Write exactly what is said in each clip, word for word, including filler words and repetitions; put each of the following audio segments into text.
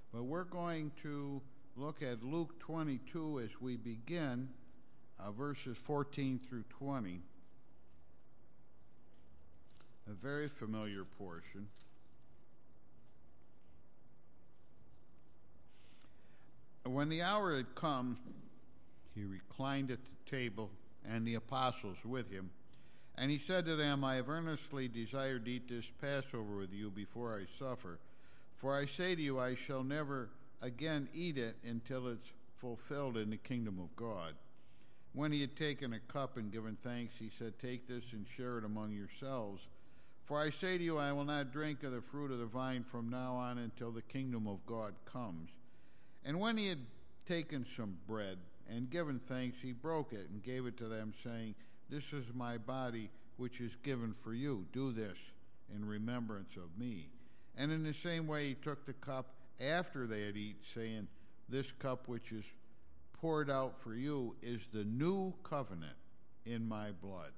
But we're going to look at Luke twenty-two as we begin, uh, verses fourteen through twenty. A very familiar portion. When the hour had come, he reclined at the table, and the apostles with him. And he said to them, I have earnestly desired to eat this Passover with you before I suffer. For I say to you, I shall never again eat it until it's fulfilled in the kingdom of God. When he had taken a cup and given thanks, he said, take this and share it among yourselves. For I say to you, I will not drink of the fruit of the vine from now on until the kingdom of God comes. And when he had taken some bread and given thanks, he broke it and gave it to them, saying, this is my body, which is given for you. Do this in remembrance of me. And in the same way he took the cup after they had eaten, saying, this cup which is poured out for you is the new covenant in my blood.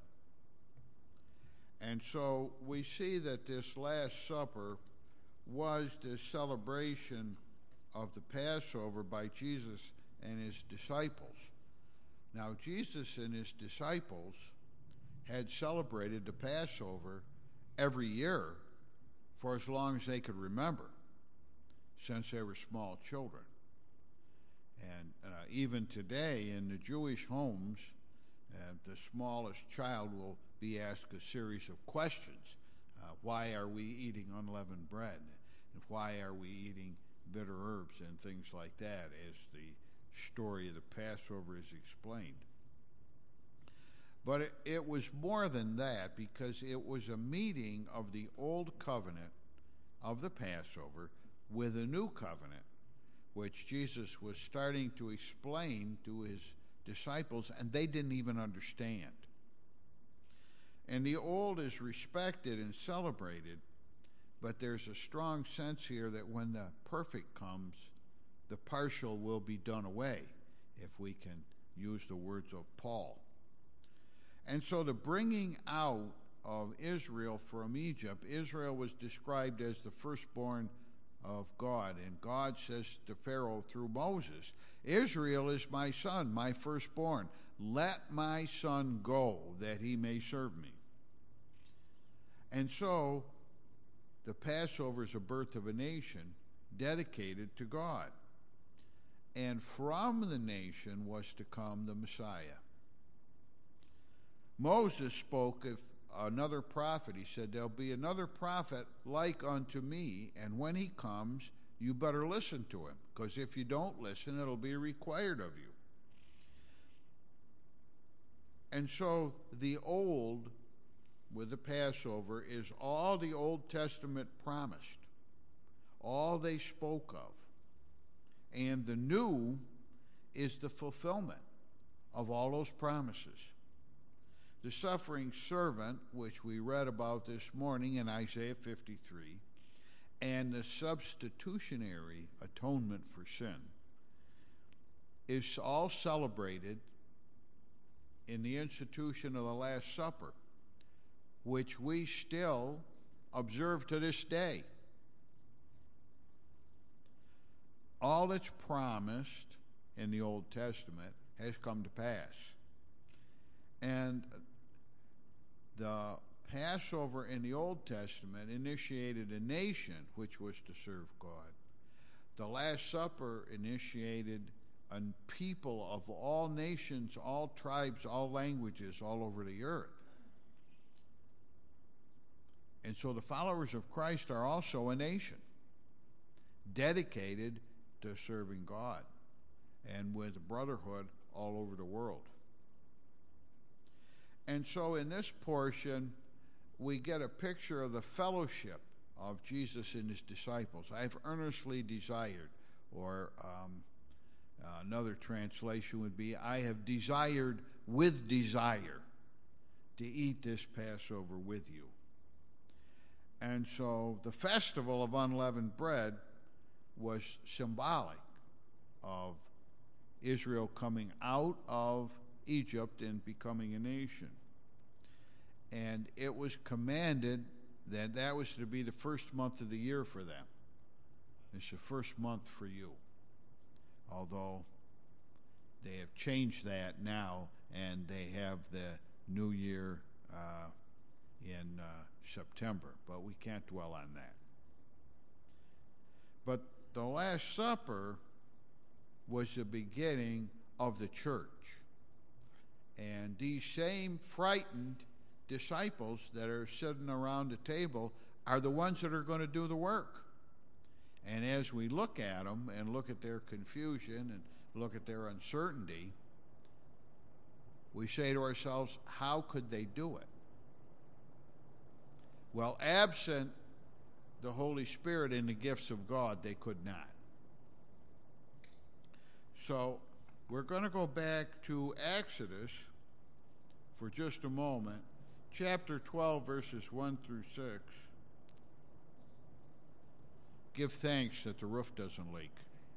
And so we see that this Last Supper was the celebration of the Passover by Jesus and his disciples. Now, Jesus and his disciples had celebrated the Passover every year for as long as they could remember, since they were small children. And uh, even today in the Jewish homes, uh, the smallest child will be asked a series of questions. Uh, why are we eating unleavened bread? And why are we eating bitter herbs and things like that, as the story of the Passover is explained. But it, it was more than that, because it was a meeting of the old covenant of the Passover with a new covenant, which Jesus was starting to explain to his disciples, and they didn't even understand. And the old is respected and celebrated, but there's a strong sense here that when the perfect comes, the partial will be done away, if we can use the words of Paul. And so the bringing out of Israel from Egypt, Israel was described as the firstborn of God. And God says to Pharaoh through Moses, Israel is my son, my firstborn. Let my son go, that he may serve me. And so the Passover is a birth of a nation dedicated to God. And from the nation was to come the Messiah. Moses spoke of another prophet. He said, there'll be another prophet like unto me, and when he comes, you better listen to him, because if you don't listen, it'll be required of you. And so the old with the Passover is all the Old Testament promised, all they spoke of. And the new is the fulfillment of all those promises. The suffering servant, which we read about this morning in Isaiah fifty-three, and the substitutionary atonement for sin is all celebrated in the institution of the Last Supper, which we still observe to this day. All that's promised in the Old Testament has come to pass. And the Passover in the Old Testament initiated a nation which was to serve God. The Last Supper initiated a people of all nations, all tribes, all languages, all over the earth. And so the followers of Christ are also a nation dedicated to serving God, and with brotherhood all over the world. And so in this portion, we get a picture of the fellowship of Jesus and his disciples. I've earnestly desired, or um, uh, another translation would be, I have desired with desire to eat this Passover with you. And so the festival of unleavened bread was symbolic of Israel coming out of Egypt and becoming a nation. And it was commanded that that was to be the first month of the year for them. It's the first month for you. Although they have changed that now, and they have the New Year uh, in uh, September, but we can't dwell on that. But the Last Supper was the beginning of the church. And these same frightened disciples that are sitting around the table are the ones that are going to do the work. And as we look at them and look at their confusion and look at their uncertainty, we say to ourselves, how could they do it? Well, absent the Holy Spirit and the gifts of God, they could not. So we're going to go back to Exodus for just a moment, chapter twelve, verses one through six. Give thanks that the roof doesn't leak.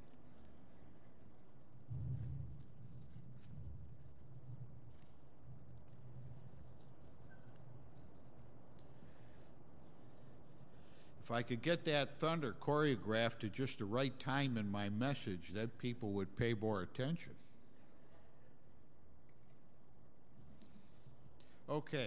If I could get that thunder choreographed at just the right time in my message, then people would pay more attention. Okay.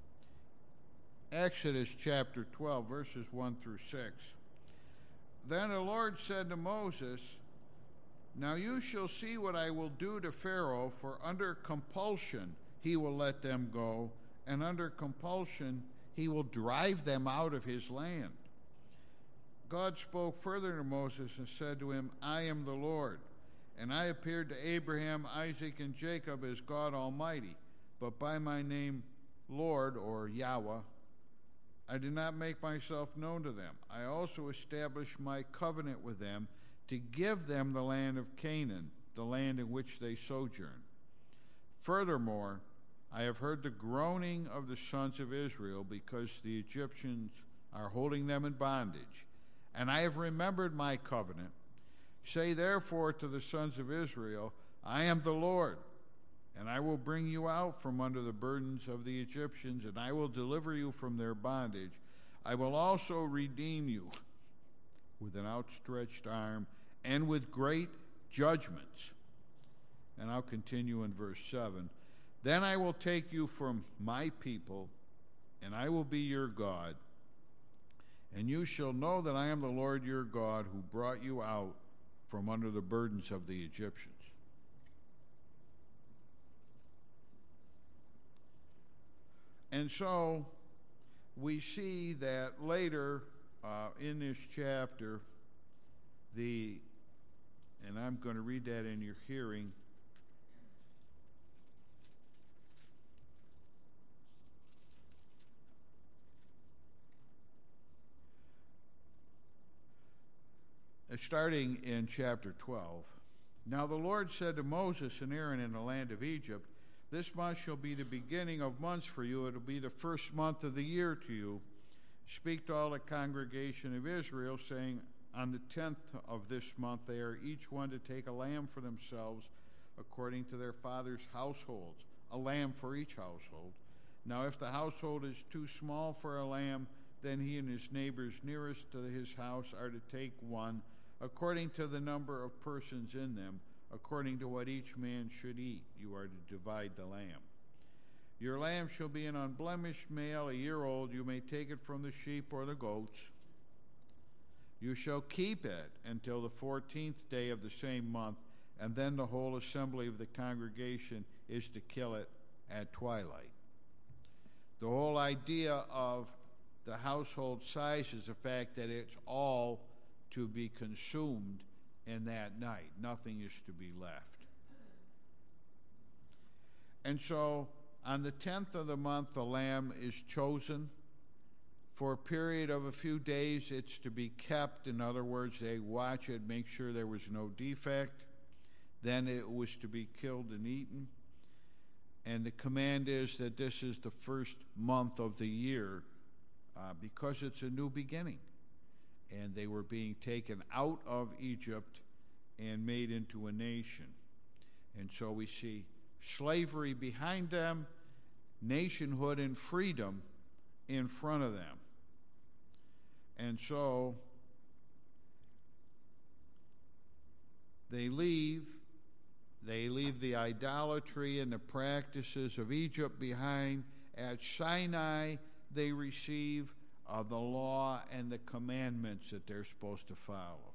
Exodus chapter twelve, verses one through six. Then the Lord said to Moses, "Now you shall see what I will do to Pharaoh, for under compulsion he will let them go, and under compulsion he will drive them out of his land." God spoke further to Moses and said to him, "I am the Lord, and I appeared to Abraham, Isaac, and Jacob as God Almighty, but by my name Lord, or Yahweh, I did not make myself known to them. I also established my covenant with them to give them the land of Canaan, the land in which they sojourn. Furthermore, I have heard the groaning of the sons of Israel because the Egyptians are holding them in bondage, and I have remembered my covenant. Say therefore to the sons of Israel, I am the Lord, and I will bring you out from under the burdens of the Egyptians, and I will deliver you from their bondage. I will also redeem you with an outstretched arm and with great judgments." And I'll continue in verse seven. "Then I will take you from my people, and I will be your God, and you shall know that I am the Lord your God who brought you out from under the burdens of the Egyptians." And so we see that later uh, in this chapter, the, and I'm going to read that in your hearing, starting in chapter twelve. "Now the Lord said to Moses and Aaron in the land of Egypt, this month shall be the beginning of months for you. It will be the first month of the year to you. Speak to all the congregation of Israel, saying, on the tenth of this month they are each one to take a lamb for themselves according to their father's households, a lamb for each household. Now if the household is too small for a lamb, then he and his neighbors nearest to his house are to take one, according to the number of persons in them, according to what each man should eat. You are to divide the lamb. Your lamb shall be an unblemished male, a year old. You may take it from the sheep or the goats. You shall keep it until the fourteenth day of the same month, and then the whole assembly of the congregation is to kill it at twilight." The whole idea of the household size is the fact that it's all to be consumed in that night. Nothing is to be left. And so on the tenth of the month, the lamb is chosen. For a period of a few days, it's to be kept. In other words, they watch it, make sure there was no defect. Then it was to be killed and eaten. And the command is that this is the first month of the year uh, because it's a new beginning. And they were being taken out of Egypt and made into a nation. And so we see slavery behind them, nationhood and freedom in front of them. And so they leave. They leave the idolatry and the practices of Egypt behind. At Sinai, they receive uh, the law and the commandments that they're supposed to follow.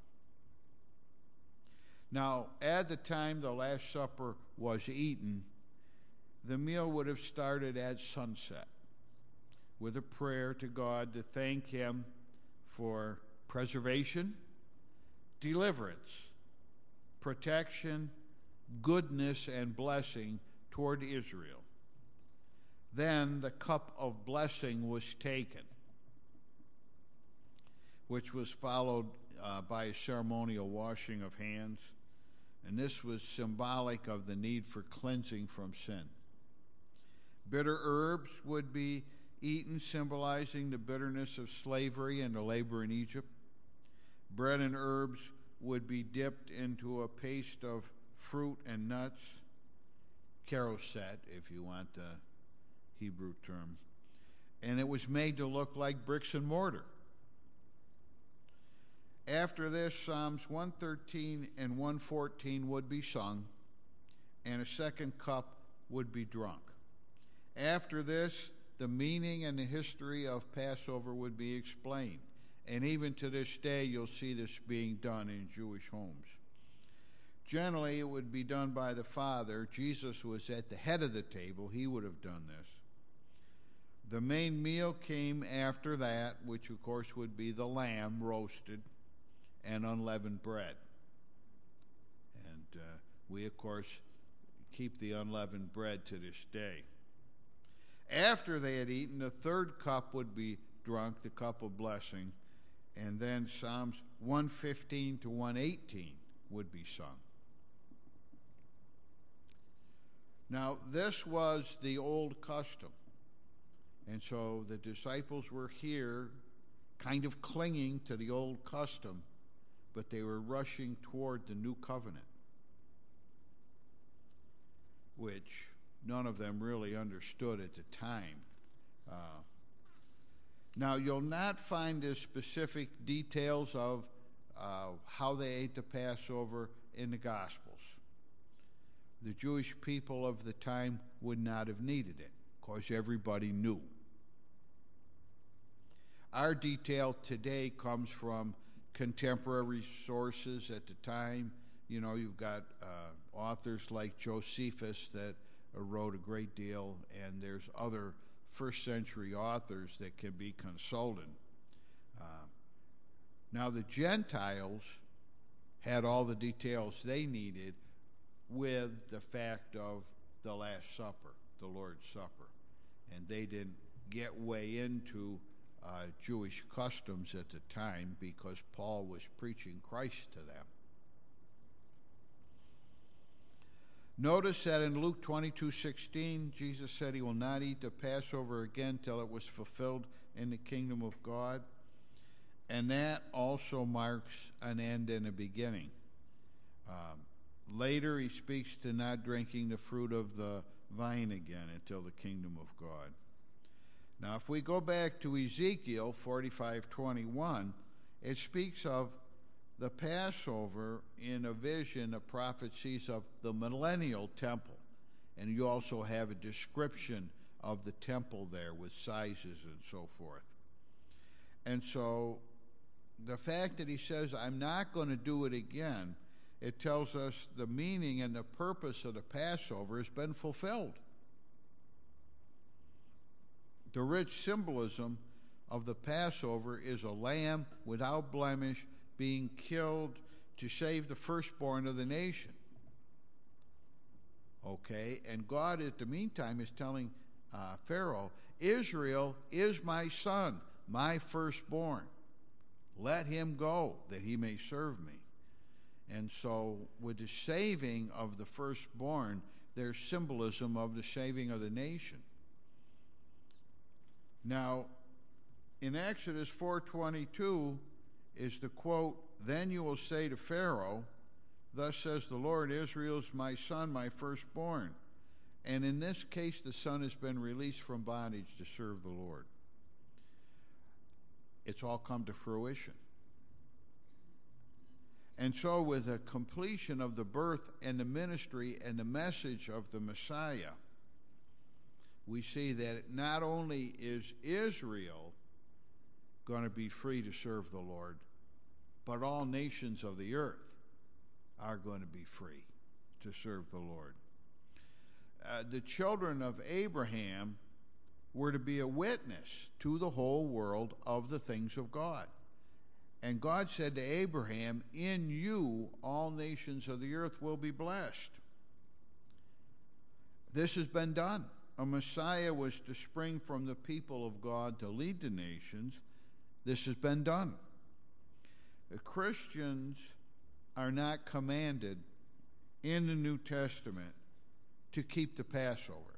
Now, at the time the Last Supper was eaten, the meal would have started at sunset with a prayer to God to thank Him for preservation, deliverance, protection, goodness, and blessing toward Israel. Then the cup of blessing was taken, which was followed uh, by a ceremonial washing of hands, and this was symbolic of the need for cleansing from sin. Bitter herbs would be eaten, symbolizing the bitterness of slavery and the labor in Egypt. Bread and herbs would be dipped into a paste of fruit and nuts, caroset, if you want the Hebrew term, and it was made to look like bricks and mortar. After this, Psalms one thirteen and one fourteen would be sung, and a second cup would be drunk. After this, the meaning and the history of Passover would be explained, and even to this day, you'll see this being done in Jewish homes. Generally, it would be done by the father. Jesus was at the head of the table. He would have done this. The main meal came after that, which of course would be the lamb roasted and unleavened bread. And uh, we, of course, keep the unleavened bread to this day. After they had eaten, the third cup would be drunk, the cup of blessing, and then Psalms one fifteen to one eighteen would be sung. Now, this was the old custom. And so the disciples were here kind of clinging to the old custom, but they were rushing toward the new covenant, which none of them really understood at the time. Uh, now, you'll not find the specific details of uh, how they ate the Passover in the Gospels. The Jewish people of the time would not have needed it, because everybody knew. Our detail today comes from contemporary sources at the time. You know, you've got uh, authors like Josephus that uh, wrote a great deal, and there's other first century authors that can be consulted. Uh, now, the Gentiles had all the details they needed with the fact of the Last Supper, the Lord's Supper, and they didn't get way into uh, Jewish customs at the time because Paul was preaching Christ to them. Notice that in Luke twenty-two sixteen, Jesus said he will not eat the Passover again till it was fulfilled in the kingdom of God, and that also marks an end and a beginning. Um, Later, he speaks to not drinking the fruit of the vine again until the kingdom of God. Now, if we go back to Ezekiel forty-five twenty-one, it speaks of the Passover in a vision, the prophet sees of the millennial temple. And you also have a description of the temple there with sizes and so forth. And so the fact that he says, I'm not going to do it again, it tells us the meaning and the purpose of the Passover has been fulfilled. The rich symbolism of the Passover is a lamb without blemish being killed to save the firstborn of the nation. Okay, and God at the meantime is telling uh, Pharaoh, Israel is my son, my firstborn. Let him go that he may serve me. And so with the saving of the firstborn, there's symbolism of the saving of the nation. Now, in Exodus four twenty-two is the quote, then you will say to Pharaoh, thus says the Lord, Israel is my son, my firstborn. And in this case, the son has been released from bondage to serve the Lord. It's all come to fruition. And so with the completion of the birth and the ministry and the message of the Messiah, we see that not only is Israel going to be free to serve the Lord, but all nations of the earth are going to be free to serve the Lord. Uh, the children of Abraham were to be a witness to the whole world of the things of God. And God said to Abraham, "In you all nations of the earth will be blessed." This has been done. A Messiah was to spring from the people of God to lead the nations. This has been done. The Christians are not commanded in the New Testament to keep the Passover.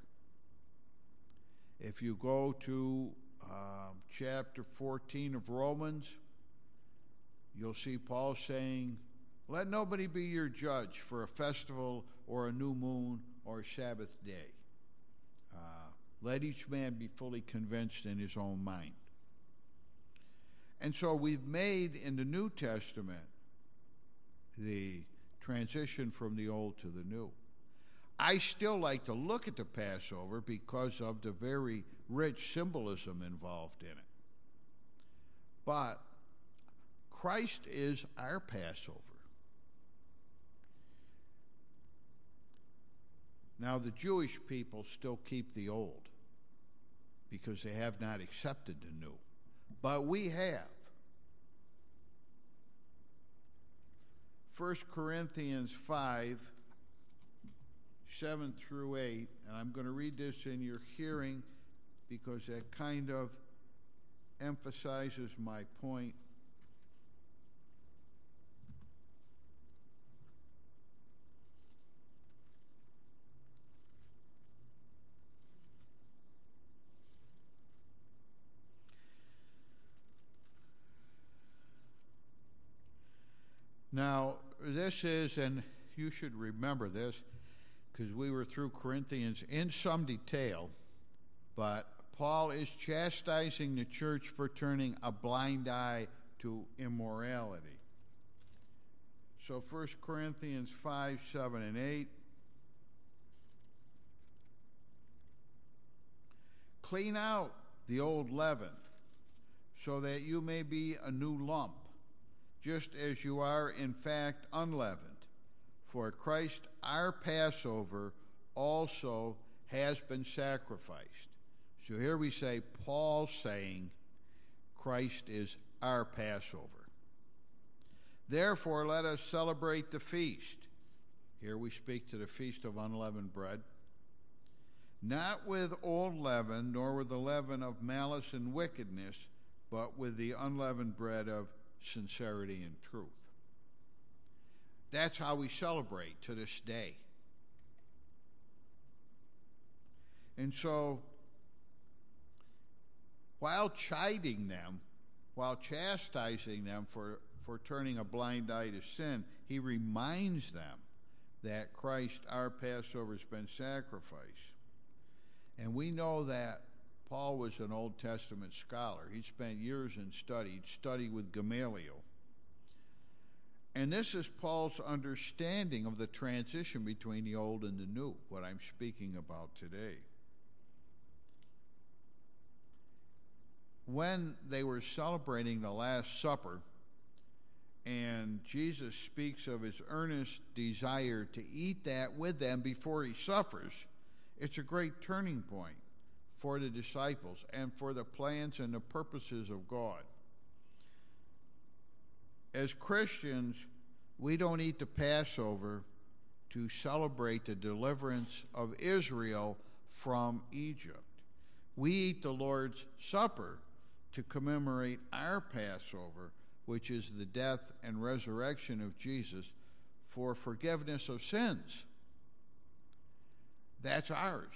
If you go to uh, chapter fourteen of Romans, you'll see Paul saying, "Let nobody be your judge for a festival or a new moon or a Sabbath day. Uh, let each man be fully convinced in his own mind." And so we've made in the New Testament the transition from the old to the new. I still like to look at the Passover because of the very rich symbolism involved in it. But Christ is our Passover. Now, the Jewish people still keep the old because they have not accepted the new. But we have. First Corinthians five, seven through eight, and I'm going to read this in your hearing because that kind of emphasizes my point. Now, this is, and you should remember this, because we were through Corinthians in some detail, but Paul is chastising the church for turning a blind eye to immorality. So First Corinthians five, seven, and eight. Clean out the old leaven, so that you may be a new lump, just as you are in fact unleavened. For Christ, our Passover, also has been sacrificed. So here we say, Paul saying, Christ is our Passover. Therefore, let us celebrate the feast. Here we speak to the feast of unleavened bread. Not with old leaven, nor with the leaven of malice and wickedness, but with the unleavened bread of sincerity and truth. That's how we celebrate to this day. And so, while chiding them, while chastising them for, for turning a blind eye to sin, he reminds them that Christ, our Passover, has been sacrificed. And we know that Paul was an Old Testament scholar. He spent years in study. He'd studied with Gamaliel. And this is Paul's understanding of the transition between the old and the new, what I'm speaking about today. When they were celebrating the Last Supper, and Jesus speaks of his earnest desire to eat that with them before he suffers, it's a great turning point for the disciples and for the plans and the purposes of God. As Christians, we don't eat the Passover to celebrate the deliverance of Israel from Egypt. We eat the Lord's Supper to commemorate our Passover, which is the death and resurrection of Jesus for forgiveness of sins. That's ours.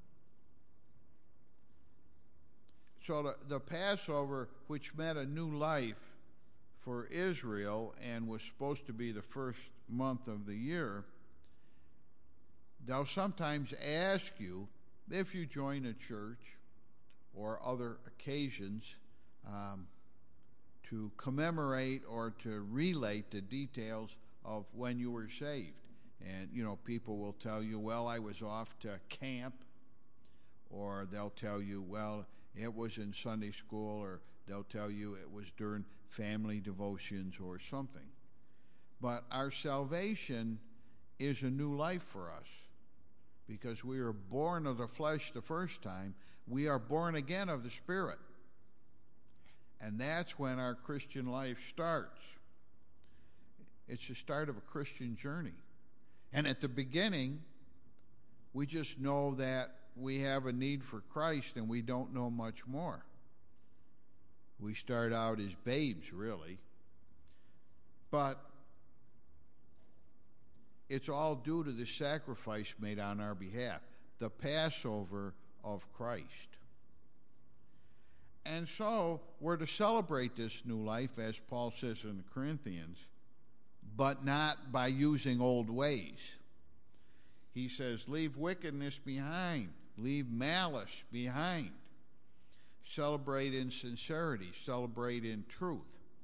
So the, the Passover, which meant a new life for Israel and was supposed to be the first month of the year, they'll sometimes ask you, if you join a church or other occasions, um, to commemorate or to relate the details of when you were saved. And, you know, people will tell you, well, I was off to camp, or they'll tell you, well, it was in Sunday school, or they'll tell you it was during family devotions or something. But our salvation is a new life for us because we were born of the flesh the first time. We are born again of the Spirit. And that's when our Christian life starts. It's the start of a Christian journey. And at the beginning, we just know that we have a need for Christ and we don't know much more. We start out as babes, really. But it's all due to the sacrifice made on our behalf, the Passover of Christ. And so we're to celebrate this new life, as Paul says in the Corinthians, but not by using old ways. He says, leave wickedness behind, leave malice behind. Celebrate in sincerity, celebrate in truth.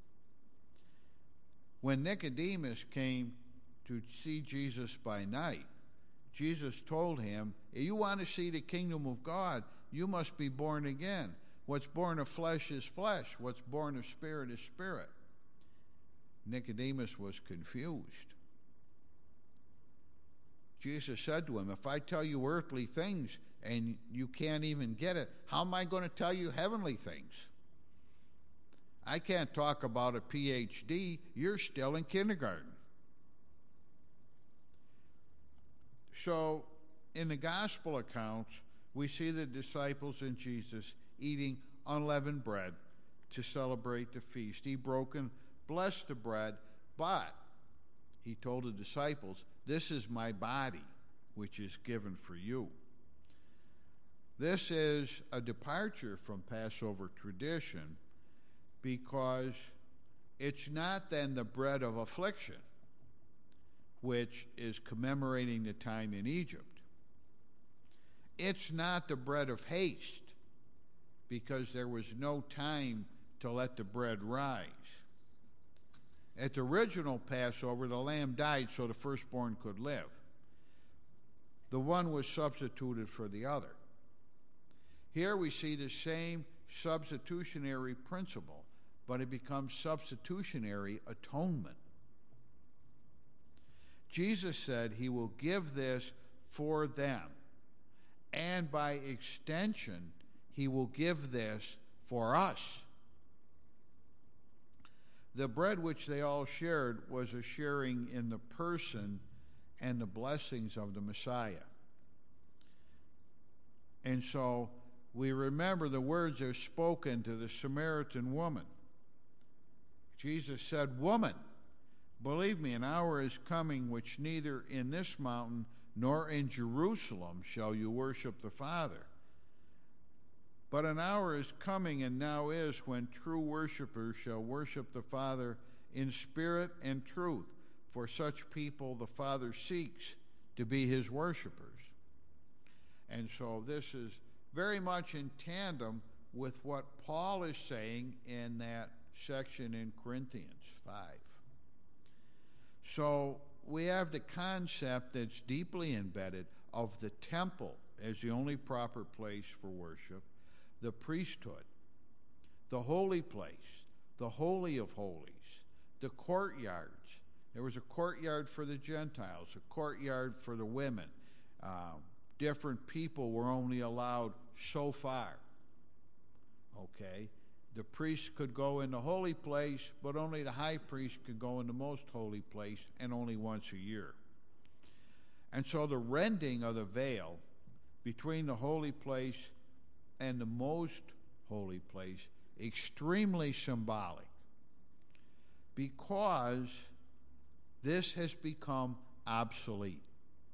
When Nicodemus came to see Jesus by night, Jesus told him, if you want to see the kingdom of God, you must be born again. What's born of flesh is flesh. What's born of spirit is spirit. Nicodemus was confused. Jesus said to him, if I tell you earthly things and you can't even get it, how am I going to tell you heavenly things? I can't talk about a P H D. You're still in kindergarten. So, in the gospel accounts, we see the disciples and Jesus eating unleavened bread to celebrate the feast. He broke and blessed the bread, but he told the disciples, this is my body, which is given for you. This is a departure from Passover tradition because it's not then the bread of affliction, which is commemorating the time in Egypt. It's not the bread of haste, because there was no time to let the bread rise. At the original Passover, the lamb died so the firstborn could live. The one was substituted for the other. Here we see the same substitutionary principle, but it becomes substitutionary atonement. Jesus said he will give this for them, and by extension, he will give this for us. The bread which they all shared was a sharing in the person and the blessings of the Messiah. And so we remember the words that are spoken to the Samaritan woman. Jesus said, woman, believe me, an hour is coming which neither in this mountain nor in Jerusalem shall you worship the Father. But an hour is coming, and now is, when true worshipers shall worship the Father in spirit and truth. For such people the Father seeks to be his worshipers. And so this is very much in tandem with what Paul is saying in that section in Corinthians five. So we have the concept that's deeply embedded of the temple as the only proper place for worship, the priesthood, the holy place, the Holy of Holies, the courtyards. There was a courtyard for the Gentiles, a courtyard for the women. Uh, different people were only allowed so far. Okay? The priest could go in the holy place, but only the high priest could go in the most holy place, and only once a year. And so the rending of the veil between the holy place and the most holy place, extremely symbolic, because this has become obsolete.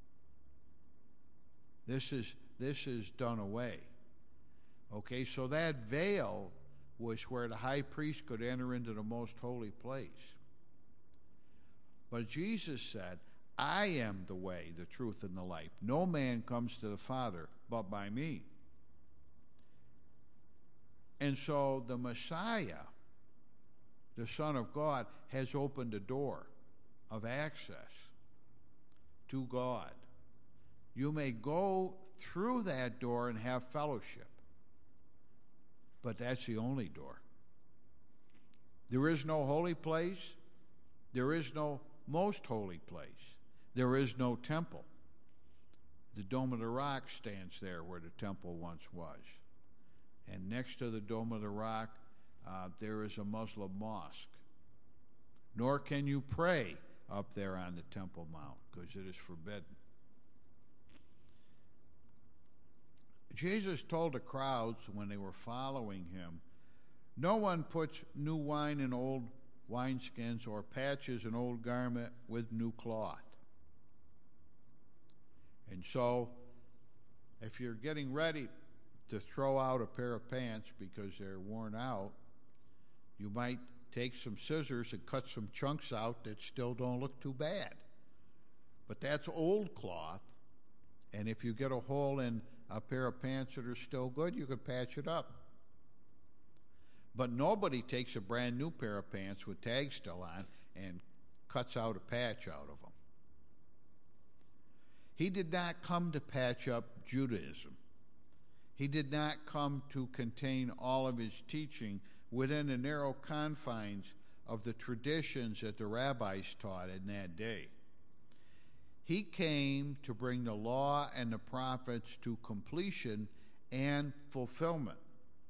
This is this is done away. Okay, so that veil was where the high priest could enter into the most holy place. But Jesus said, I am the way, the truth, and the life. No man comes to the Father but by me. And so the Messiah the Son of God, has opened a door of access to God. You may go through that door and have fellowship, but that's the only door. There is no holy place. There is no most holy place. There is no temple. The Dome of the Rock stands there where the temple once was. And next to the Dome of the Rock, uh, there is a Muslim mosque. Nor can you pray up there on the Temple Mount, because it is forbidden. Jesus told the crowds when they were following him, no one puts new wine in old wineskins or patches an old garment with new cloth. And so, if you're getting ready to throw out a pair of pants because they're worn out, you might take some scissors and cut some chunks out that still don't look too bad. But that's old cloth, and if you get a hole in a pair of pants that are still good, you can patch it up. But nobody takes a brand new pair of pants with tags still on and cuts out a patch out of them. He did not come to patch up Judaism. He did not come to contain all of his teaching within the narrow confines of the traditions that the rabbis taught in that day. He came to bring the law and the prophets to completion and fulfillment.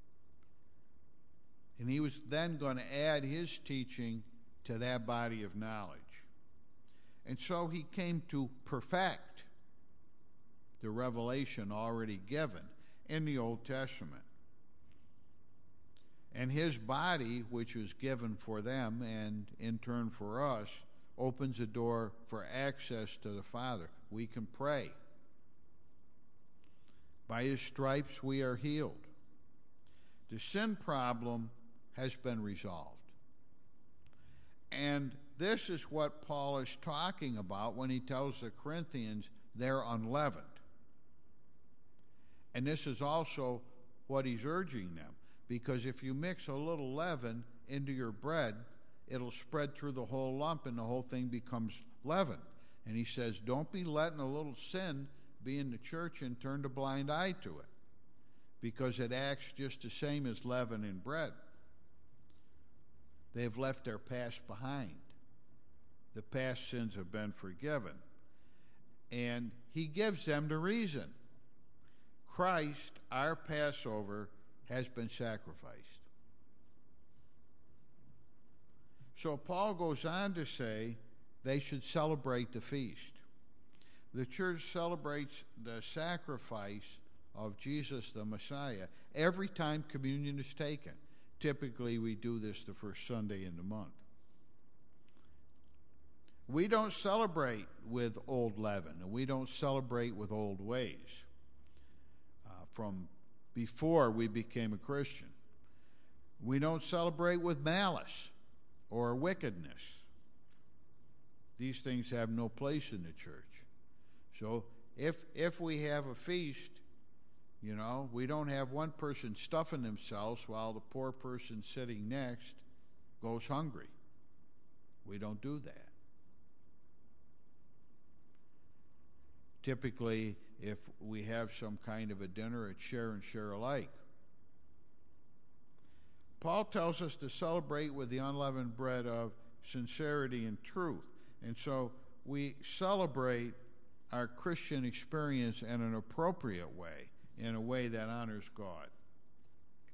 And he was then going to add his teaching to that body of knowledge. And so he came to perfect the revelation already given in the Old Testament. And his body, which was given for them and in turn for us, opens a door for access to the Father. We can pray. By his stripes we are healed. The sin problem has been resolved. And this is what Paul is talking about when he tells the Corinthians they're unleavened. And this is also what he's urging them, because if you mix a little leaven into your bread, it'll spread through the whole lump and the whole thing becomes leaven. And he says, don't be letting a little sin be in the church and turn a blind eye to it, because it acts just the same as leaven in bread. They've left their past behind. The past sins have been forgiven. And he gives them the reason. Christ, our Passover, has been sacrificed. So Paul goes on to say they should celebrate the feast. The church celebrates the sacrifice of Jesus the Messiah every time communion is taken. Typically, we do this the first Sunday in the month. We don't celebrate with old leaven, and we don't celebrate with old ways uh, from before we became a Christian. We don't celebrate with malice or wickedness. These things have no place in the church. So if if we have a feast, you know, we don't have one person stuffing themselves while the poor person sitting next goes hungry. We don't do that. Typically, if we have some kind of a dinner, it's share and share alike. Paul tells us to celebrate with the unleavened bread of sincerity and truth. And so we celebrate our Christian experience in an appropriate way, in a way that honors God.